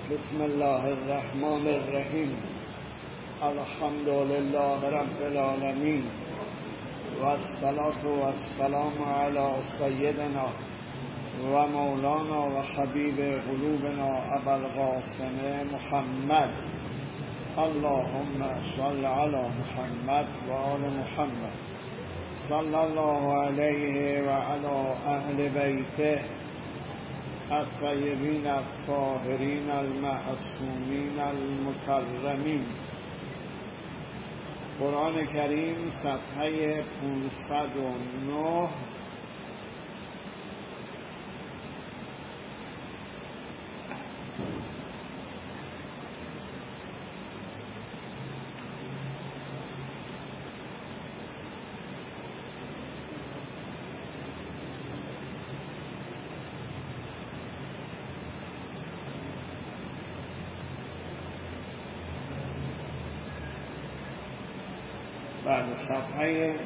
بسم الله الرحمن الرحیم. الحمد لله رب العالمین و الصلاة و السلام علی سیدنا و مولانا و حبیب قلوبنا ابا القاسم محمد. اللهم صل علی محمد و آل محمد صلی الله علیه و علی اهل بیته الطیبین الطاهرین المعصومین المکرمین. قرآن کریم صفحه 509. بعد صفحه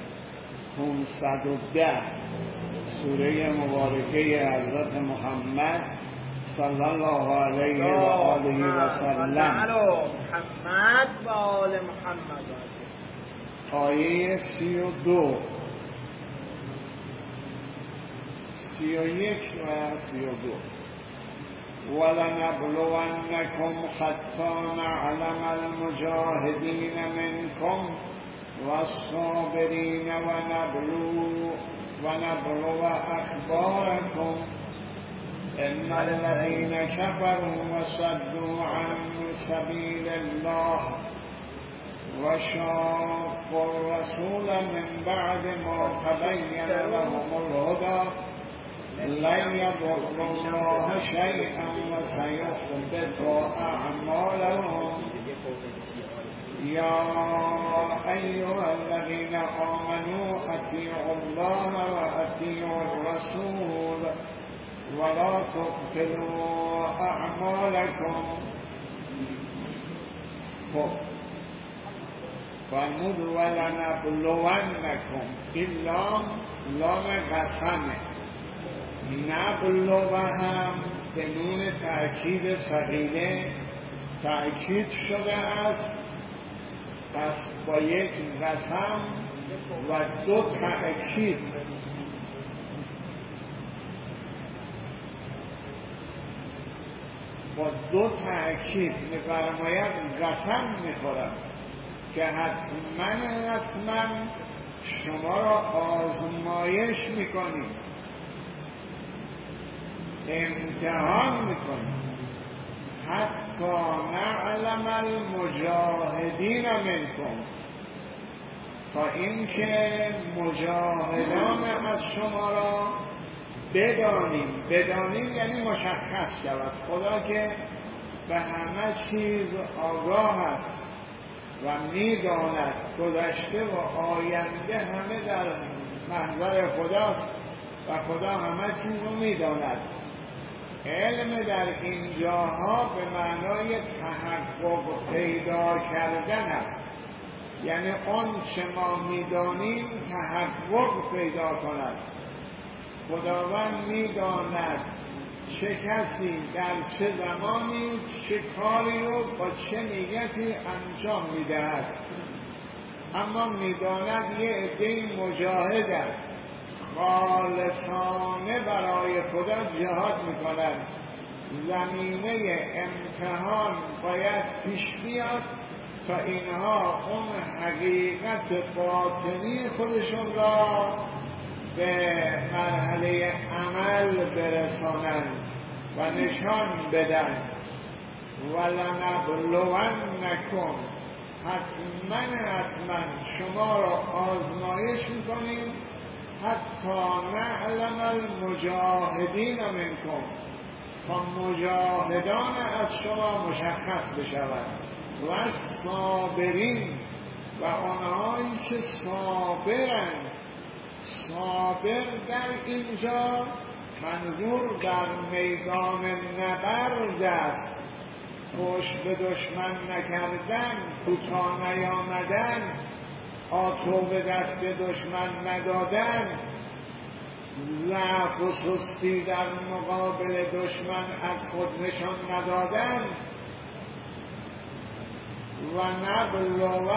510 سوره مبارکه حضرت محمد صلی الله علیه و آله و سلم. محمد و آل محمد. آیه 32 31 و 32. ولنبلونكم حتى نعلم المجاهدين منكم والصابرين ونبلو أخباركم إن الذين كفروا وصدوا عن سبيل الله وشاقوا الرسول من بعد ما تبين لهم الهدى لن يضروا الله شيئا وسيحبط أعمالهم. يا أيها الذين آمنوا أطيعوا الله وأطيعوا الرسول ولا تبطلوا أعمالكم. فرمود ولنبلونكم. این لام قسمه. نبلو هم به نون تأکید ثقیله تأکید شده است، پس با یک قسم و دو تأکید. با دو تأکید می‌فرماید قسم می‌خورم که حتما شما را آزمایش می‌کنیم، امتحان می‌کنیم. حتی نعلم المجاهدین منکم، تا اینکه مجاهدان از شما را بدانیم یعنی مشخص شود. خدا که به همه چیز آگاه است و میداند گذشته و آینده همه در محضر خداست و خدا همه چیز رو میداند. علم در اینجاها به معنای تحقق پیدا کردن است، یعنی آن چه ما میدانیم تحقق پیدا کند. خداوند میداند چه کسی در چه زمانی چه کاری رو با چه نیتی انجام میدهد، اما میداند یه عده مجاهد خالصانه برای خدا جهاد میکنند. زمینه امتحان باید پیش بیاد تا اینها اون حقیقت باطنی خودشون را به مرحله عمل برسانند و نشان بدن. ولنبلونکم، حتما شما را آزمایش میکنیم. حتی نعلم المجاهدین منکم، تا مجاهدان از شما مشخص بشود. و صابرین، و آنهایی که صابرند. صابر در اینجا منظور در میدان نبرد است. پشت به دشمن نکردن، کوتاه نیامدن، آتو به دست دشمن ندادن، ضعف و سستی در مقابل دشمن از خود نشان ندادن و نبلو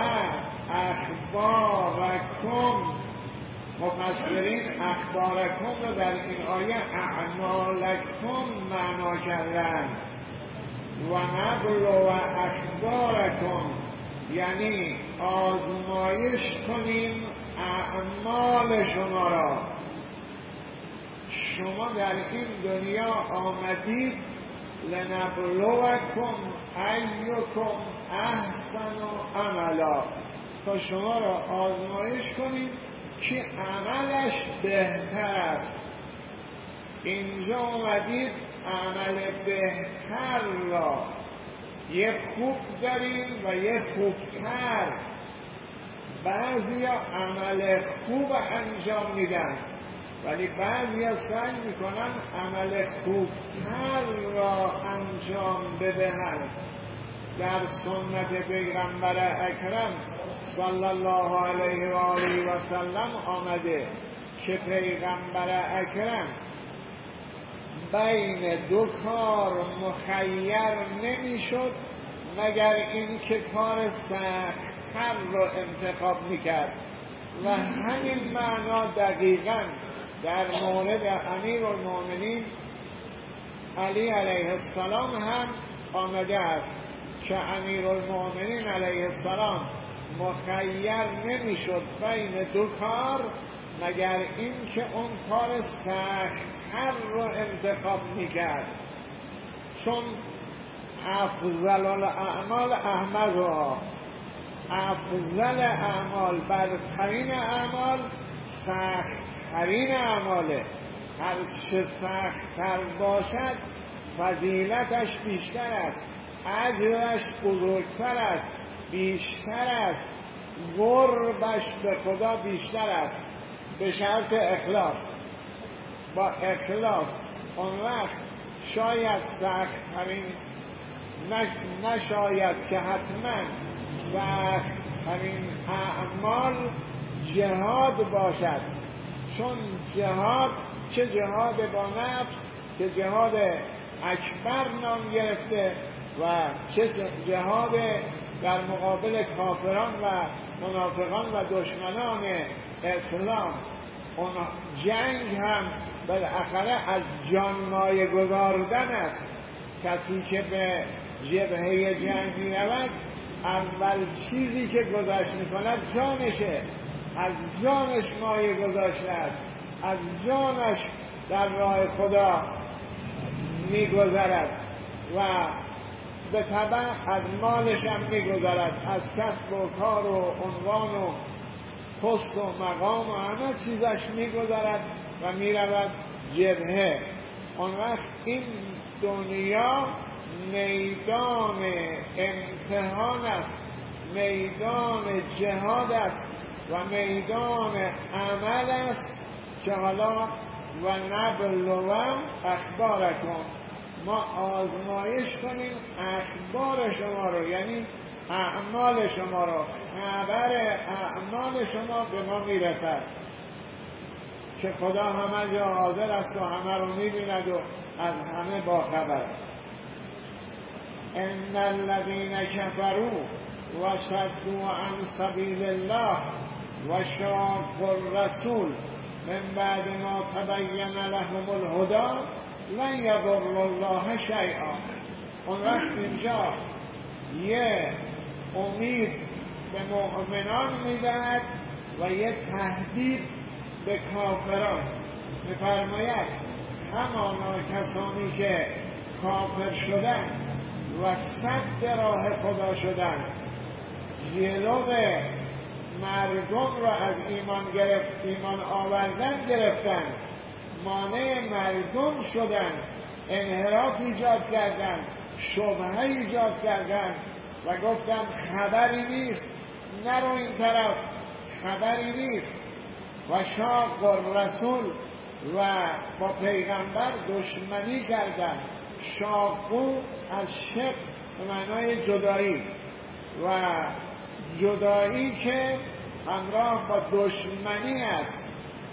اخبارکم، مفسرین اخبارکم رو در این آیه اعمالکم معنا کردن و نبلو اخبارکم یعنی آزمایش کنیم اعمال شما را. شما در این دنیا آمدید لنبلوکم ایکم احسن عملا، تا شما را آزمایش کنیم که عملش بهتر است. اینجا آمدید عمل بهتر را، یه خوب داریم و یه خوبتر. بعضی عمل خوب انجام میدن ولی بعضی سعی میکنن عمل خوبتر را انجام بدهند. در سنت پیغمبر اکرم صلی الله علیه و آله و سلم آمده که پیغمبر اکرم بین دو کار مخیر نمیشد مگر این که کار سخت‌تر رو انتخاب میکرد و همین معنا دقیقاً در مورد امیرالمؤمنین علی علیه السلام هم آمده است که امیرالمؤمنین علیه السلام مخیر نمیشد بین دو کار مگر این که اون کار سخت‌تر رو انتخاب میکرد، چون افضل الاعمال احمدها، افضل اعمال، برترین اعمال سخت‌ترین اعماله. هر چه سخت‌تر باشد فضیلتش بیشتر است، اجرش بزرگتر است، بیشتر است، قربش به خدا بیشتر است، به شرط اخلاص. با اخلاص اون وقت شاید سخت‌ترین نشاید که حتما سخت‌ترین اعمال جهاد باشد، چون جهاد چه جهاد با نفس که جهاد اکبر نام گرفته و چه جهاد در مقابل کافران و منافقان و دشمنان اسلام. اون جنگ هم بالاخره از جانمایه گذاردن است. کسی که به جبهه جنگ می رود اول چیزی که گذاشت می کند جانشه، از جانش مایه گذاشته است، از جانش در راه خدا می گذرد و به طبع از مالش هم می گذرد، از کسب و کار و عنوان و پست و مقام و همه چیزش می گذرد و می رود جبهه. اون وقت این دنیا میدان امتحان است، میدان جهاد است و میدان عمل است که حالا و نبلوم اخبارکم، ما آزمایش کنیم اخبار شما رو، یعنی اعمال شما رو. خبر اعمال شما به ما میرسد که خدا همه جا حاضر است و همه رو میبیند و از همه باخبر است. ان الذين كفروا وصدوا عن سبيل الله وشاقوا الرسول من بعد ما تبين لهم الهدى لن يضر الله شيئا. اون وقت اینجا یه امید به مؤمنان میدهد و یه تهدید به کافران. میفرماید همانا کسانی که کافر شدن و صد راه خدا شدن، جلو مردم را از ایمان آوردن گرفتن، مانع مردم شدن، انحراف ایجاد کردن، شبهه ایجاد کردن و گفتن خبری نیست، نرو این طرف، خبری نیست. و شاق الرسول و با پیغمبر دشمنی کردن. شاقو از شق به معنای جدایی و جدایی که همراه با دشمنی است.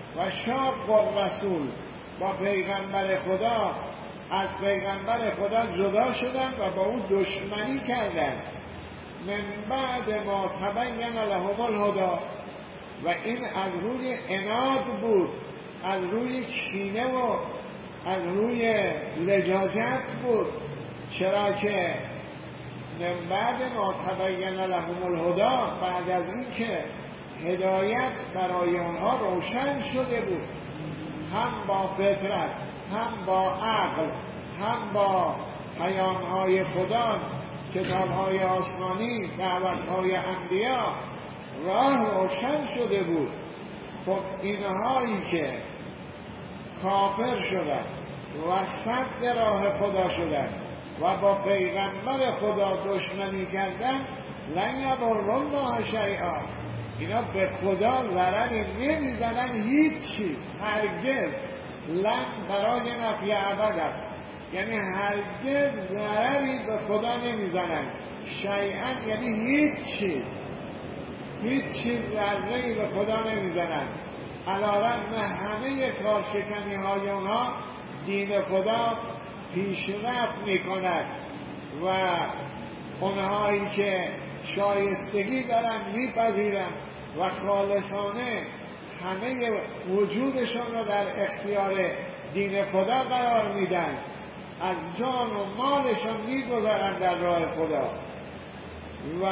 و شاق الرسول، با پیغمبر خدا از پیغمبر خدا جدا شدن و با او دشمنی کردن. من بعد ما تبین لهم الهدی، و این از روی عناد بود، از روی کینه و از روی لجاجت بود. چرا که من بعد ما تبین لهم الهدی، بعد از این که هدایت برای آنها روشن شده بود، هم با فطرت، هم با عقل، هم با پیام‌های خدا، کتاب‌های آسمانی، دعوت‌های انبیا، راه روشن شده بود. خب اینهایی که کافر شدن و صد راه خدا شدن و با پیغمبر خدا دشمنی کردن، لن یضروا الله شیئا، اینا به خدا ضرری نمیزنن، هیچ چیز، هرگز. لن برای نفی ابد است، یعنی هرگز ضرری به خدا نمیزنن. شیئا یعنی هیچ چیز، هیچ چیز ضرری به خدا نمیزنن. علی‌رغم همه کارشکنی های اونها، دین خدا پیشرفت میکند و اونهایی که شایستگی دارن میپذیرن و خالصانه همه وجودشون رو در اختیار دین خدا قرار میدن، از جان و مالشون میگذارن در راه خدا. و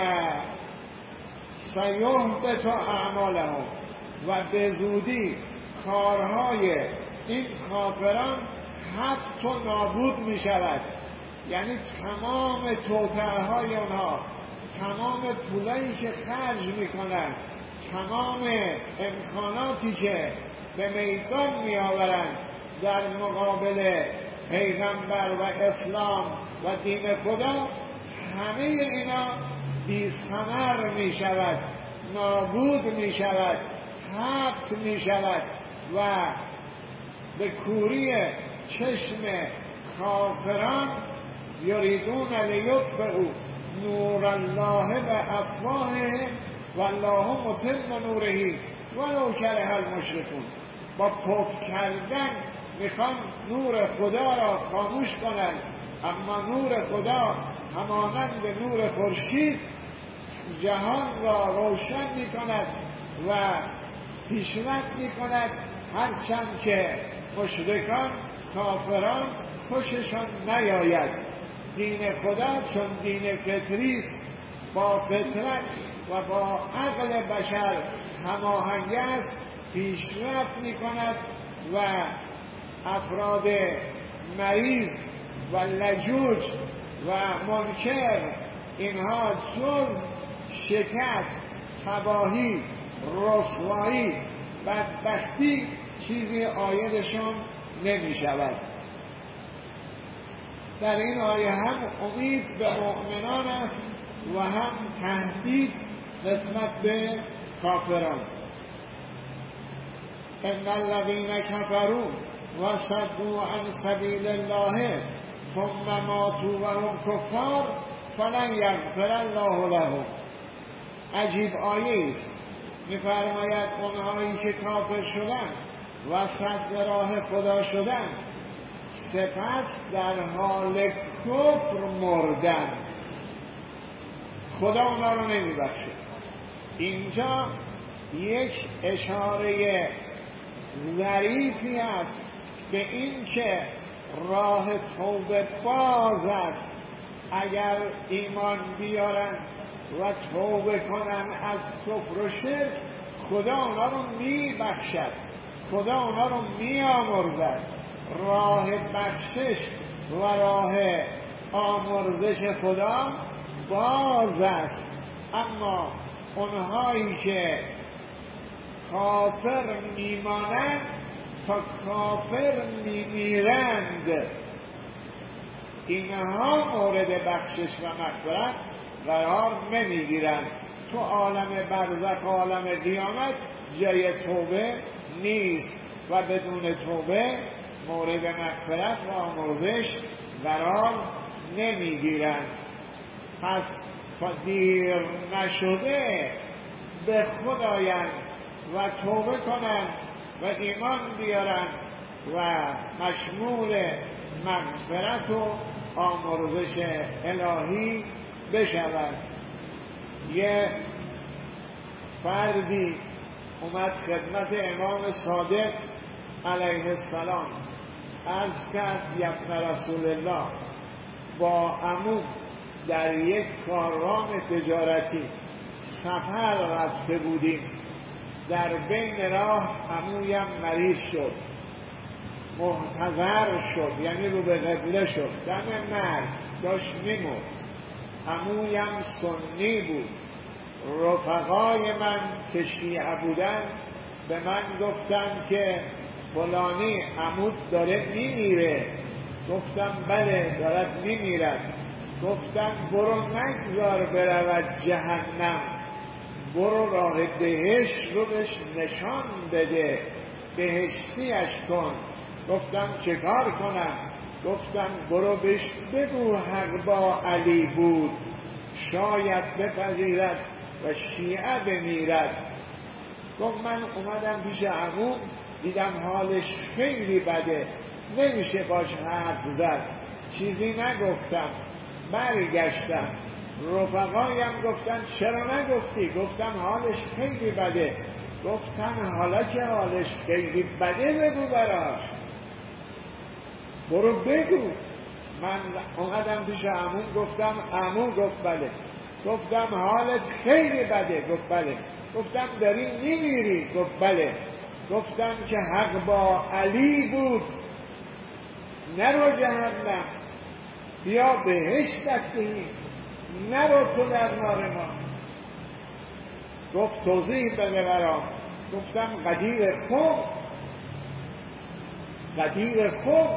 سیحبط اعمالهم، و به زودی کارهای این کافران حبط و نابود می شود. یعنی تمام توطئه‌های اونها، تمام پولایی که خرج می کنن، تمام امکاناتی که به میدان می آورن در مقابل پیغمبر و اسلام و دین خدا، همه اینا بی ثمر می شود، نابود می شود، حبط می شود و به کوری چشم کافران یریدون لیطفئوا نور الله بافواههم والله متم نوره ولو کره المشرکون. با پف کردن میخوان نور خدا را خاموش کنند، اما نور خدا همانند نور خورشید جهان را روشن میکند و پیشرفت میکند، هرچند که مشرکان کافران خوششان نیاید. دین خدا چون دین فطری است، با فطرت و با عقل بشر هماهنگ است، پیشرفت میکند و افراد مریض و لجوج و منکر، اینها جز شکست، تباهی، رسوایی، بدبختی چیزی عایدشان نمی شود. در این آیه هم امید به مؤمنان است و هم تهدید نسبت به کافران. ان الذين كفروا وصدوا عن سبيل الله ثم ماتوا وهم كفار فلن يغفر الله لهم. عجیب آیه است. می‌فرماید اونهایی که کافر شدند و صد راه خدا شدند، سپس در حال کفر مردند، خدا اونا رو نمیبخشه. اینجا یک اشاره ظریفی است به این که راه توبه باز است. اگر ایمان بیارن و توبه کنن از کفر و شرک، خدا اونا رو میبخشد، خدا اونا رو میآمرزد. راه بخشش و راه آمرزش خدا باز است. اما اونهایی که کافر میمانند تا کافر میمیرند، اینها مورد بخشش و مغفرت قرار نمیگیرند. تو عالم برزخ و عالم قیامت جای توبه نیست و بدون توبه مورد مغفرت و آمرزش قرار نمیگیرند. پس تا دیر نشده به خود آیند و توبه کنند و ایمان بیارن و مشمول مغفرت و آمرزش الهی بشوند. یه فردی اومد خدمت امام صادق علیه السلام، عرض کرد یا ابن رسول الله، با عمو در یک کاروان تجارتی سفر رفته بودیم، در بین راه عمویم مریض شد، محتضر شد، یعنی رو به قبله شد، دم مرگ داشت میمرد. عمویم سنی بود. رفقای من که شیعه بودن به من گفتن که فلانی عمود داره میمیره. گفتم بله دارد میمیرد. گفتن برو نگذار برود جهنم، برو راه بهشت رو بهش نشان بده، بهشتیش کن. گفتم چه کار کنم؟ گفتم برو بهش بگو حق با علی بود، شاید بپذیرد و شیعه بمیرد. گفت من اومدم پیش عمو، دیدم حالش خیلی بده، نمیشه باش حرف زد، چیزی نگفتم. برگشتم، رفقایم گفتن چرا نگفتی؟ گفتم حالش خیلی بده. گفتن حالا که حالش خیلی بده بگو براش، برو بگو. من اومدم پیش عمو، گفتم عمو؟ گفت بله. گفتم حالت خیلی بده؟ گفت بله. گفتم داری میمیری؟ گفت بله. گفتم که حق با علی بود، نرو جهنم، بیا بهشتت دهیم، نرو تو در نار ما. گفت توضیح بده برام. گفتم قدیر خوب، قدیر خوب.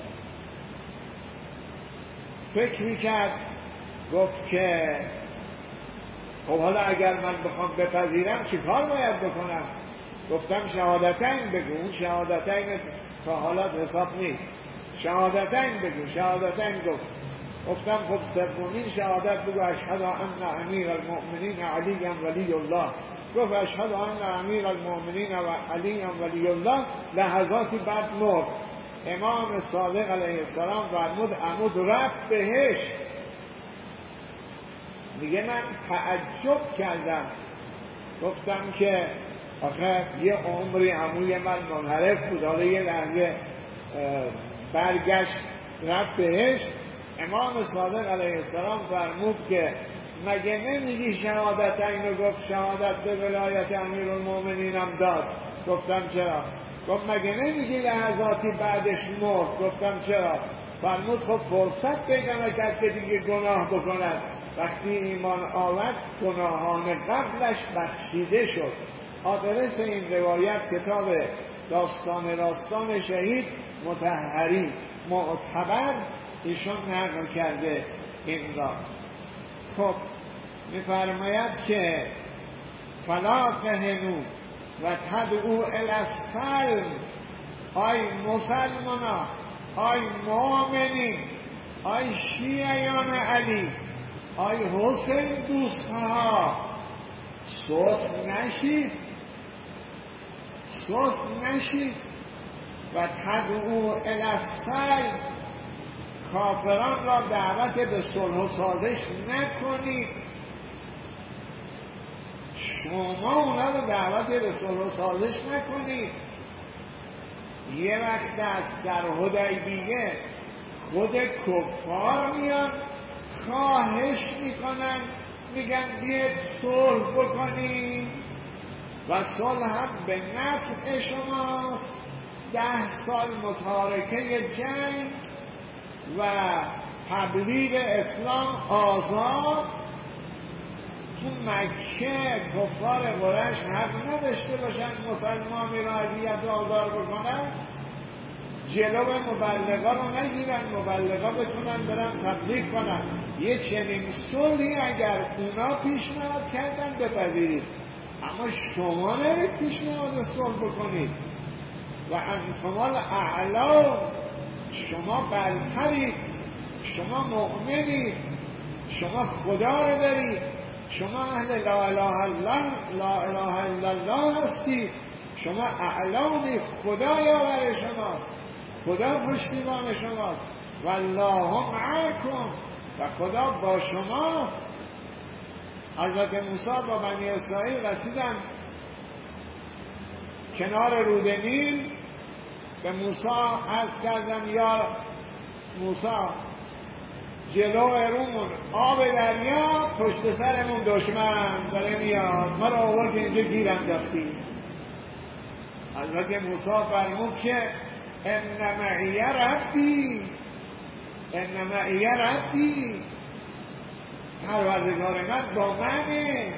فکری کرد، گفت که خب حالا اگر من بخوام بپذیرم چی کار باید بکنم؟ گفتم شهادتین بگو. اون شهادتین تا حالا حساب نیست، شهادتین بگو. شهادتین گفتم خب سومین شهادت بگو اشهد ان امیر المؤمنین علی ولی الله. گفت اشهد ان امیر المؤمنین و علی ولی الله. لحظاتی بعد مرد. امام صادق علیه السلام فرمود عمود رفت بهشت. میگه من تعجب کردم، گفتم که آخه یه عمری عموی من منحرف بود، حالا یه لحظه برگشت رفت بهشت. امام صادق علیه السلام فرمود که مگه نمیگی شهادتین رو؟ گفت شهادت به ولایت امیرالمومنین هم داد. گفتم چرا؟ گفت مگه نمیگی لحظاتی بعدش مرد؟ گفتم چرا؟ فرمود خب فرصت پیدا نکرد که دیگه گناه بکند، وقتی ایمان آورد گناهان قبلش بخشیده شد. آدرس این روایت کتاب داستان راستان شهید مطهری معتبر ایشون نقل کرده این را. خب میفرماید که فلا تهنوا و تدعوا الی السلم. آی مسلمانا، آی مؤمنین، آی شیعیان علی، آی حسین دوستها، سست نشید، سست نشید. و تدعوا الی السلم، کافران را دعوت به صلح و سازش نکنید. شما اونا رو دعوت به صلح و سازش نکنید. یه وقت است در حدیبیه خود کفار میان خواهش میکنن، میگن بیاید صلح بکنیم و صلح هم به نفع شماست. 10 سال متارکه جنگ و تبلیغ اسلام آزاد. تو مکه کفار قریش حق نداشته باشن مسلمانی را اذیت و آزار بکنن، جلو مبلغا رو نگیرن، مبلغا بتونن برن تبلیغ کنن. یه چنین صلحی اگر اونا پیشنهاد کردن بپذیرید، اما شما نرید پیشنهاد صلح بکنید. و انتم الاعلون، شما برترید، شما مؤمنید، شما خدا رو دارید، شما اهل لا اله الا الله هستید. شما اعلانی، خدا یاور شماست، خدا پشتیبان شماست. والله معکم، و خدا با شماست. حضرت موسی با بنی اسرائیل رسیدن کنار رود نیل، به موسی عرض کردن یا موسی جلو رومون آب دریا، پشت سرمون دشمن داره میاد، ما رو آورد اینجا گیر انداختی. حضرت موسی فرمود که ان معی ربی، ان معی ربی، پروردگار من با منه.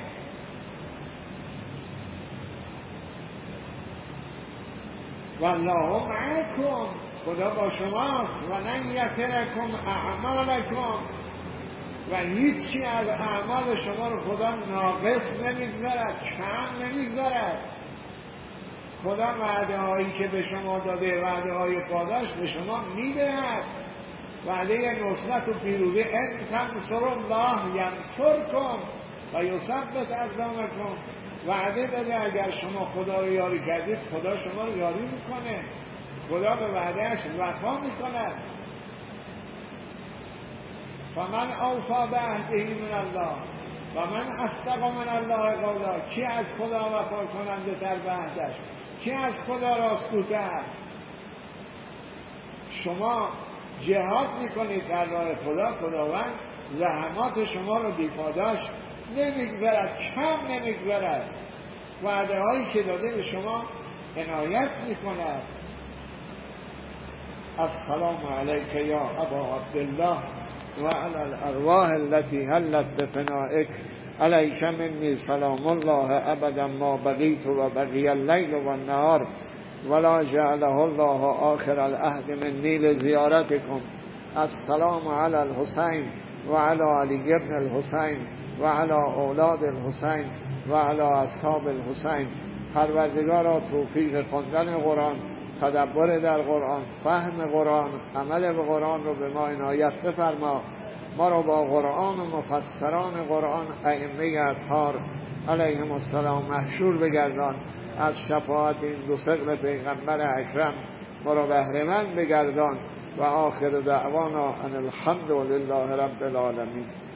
والله معکم، خدا با شماست. و لن یترکم اعمالکم، و هیچی از اعمال شما رو خدا ناقص نمیگذارد، کم نمیگذارد. خدا وعده هایی که به شما داده، وعده های پاداش به شما میدهد. وعده نصرت و پیروزی، ان تنصروا الله ینصرکم و یثبت اقدامکم. وعده داده اگر شما خدا رو یاری کردید، خدا شما رو یاری میکنه، خدا به وعدهش وفا میکند. فمن اوفی بعهده من الله و من اصدق من الله قولا. کی از خدا وفا کننده تر به عهدش؟ کی از خدا راستگوتر؟ شما جهاد میکنید در راه خدا، خداوند زحمات شما رو بی‌پاداش نمیگذارد، کم نمیگذارد. وعده هایی که داده به شما عنایت میکند. السلام علیک یا ابا عبدالله و علی الارواح التي هلت بفنائک، علیک منی سلام الله ابدا ما بقیت و بقی اللیل و النهار ولا جعله الله آخر العهد منی لزیارتکم. السلام علی الحسین و علی علی ابن الحسین و علی اولاد الحسین و علی اصحاب الحسین. پروردگارا توفیق خواندن قرآن، تدبر در قرآن، فهم قرآن، عمل به قرآن رو به ما عنایت بفرما. ما رو با قرآن و مفسران قرآن ائمه اطهار علیهم السلام محشور بگردان. از شفاعت این دو ثقل پیغمبر اکرم ما رو بهره مند بگردان. و آخر دعوانا ان الحمد لله رب العالمین.